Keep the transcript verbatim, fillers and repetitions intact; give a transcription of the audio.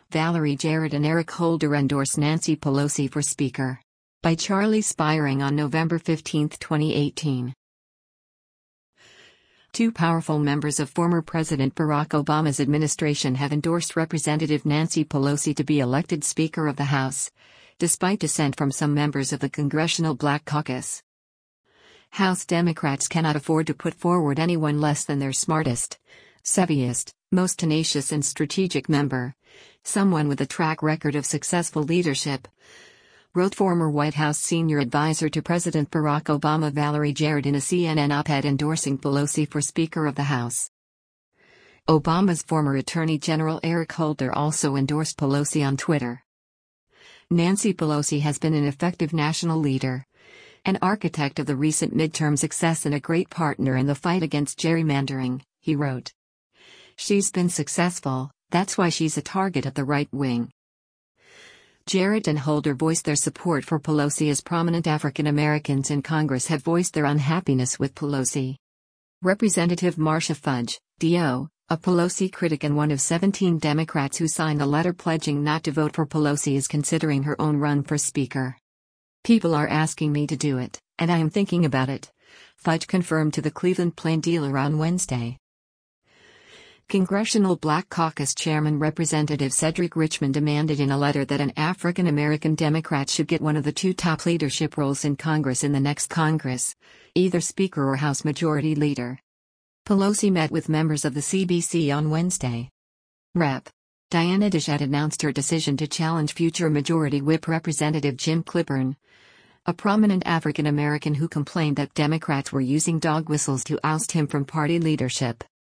Valerie Jarrett and Eric Holder endorse Nancy Pelosi for Speaker. By Charlie Spiring on November fifteenth, twenty eighteen. Two powerful members of former President Barack Obama's administration have endorsed Representative Nancy Pelosi to be elected Speaker of the House, despite dissent from some members of the Congressional Black Caucus. House Democrats cannot afford to put forward anyone less than their smartest, savviest, most tenacious and strategic member, someone with a track record of successful leadership, wrote former White House senior advisor to President Barack Obama Valerie Jarrett in a C N N op-ed endorsing Pelosi for Speaker of the House. Obama's former Attorney General Eric Holder also endorsed Pelosi on Twitter. Nancy Pelosi has been an effective national leader, an architect of the recent midterm success and a great partner in the fight against gerrymandering, he wrote. She's been successful, that's why she's a target of the right wing. Jarrett and Holder voiced their support for Pelosi as prominent African Americans in Congress have voiced their unhappiness with Pelosi. Representative Marcia Fudge, D O, a Pelosi critic and one of seventeen Democrats who signed a letter pledging not to vote for Pelosi, is considering her own run for Speaker. People are asking me to do it, and I am thinking about it, Fudge confirmed to the Cleveland Plain Dealer on Wednesday. Congressional Black Caucus Chairman Representative Cedric Richmond demanded in a letter that an African American Democrat should get one of the two top leadership roles in Congress in the next Congress, either Speaker or House Majority Leader. Pelosi met with members of the C B C on Wednesday. Representative Diana DeShad announced her decision to challenge future Majority Whip Representative Jim Clyburn, a prominent African American who complained that Democrats were using dog whistles to oust him from party leadership.